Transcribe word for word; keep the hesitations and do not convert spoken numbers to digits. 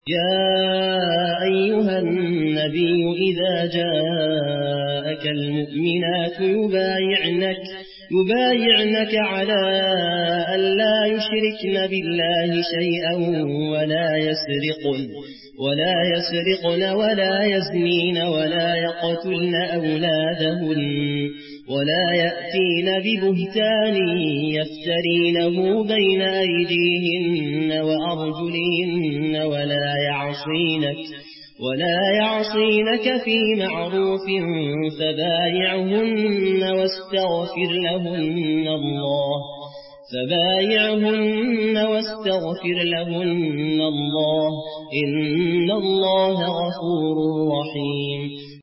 يا أيها النبي إذا جاءك المؤمنات يبايعنك, يبايعنك على أن لا يشركن بالله شيئا ولا يسرقن ولا يسرقن ولا يزنين ولا يقتلن أولادهن ولا يأتين ببهتان يفترينه بين أيديهن وأرجلهن ولا يعصينك ولا يعصينك في معروف فبايعهن واستغفر لهن الله فبايعهن واستغفر لهن الله إن الله غفور رحيم.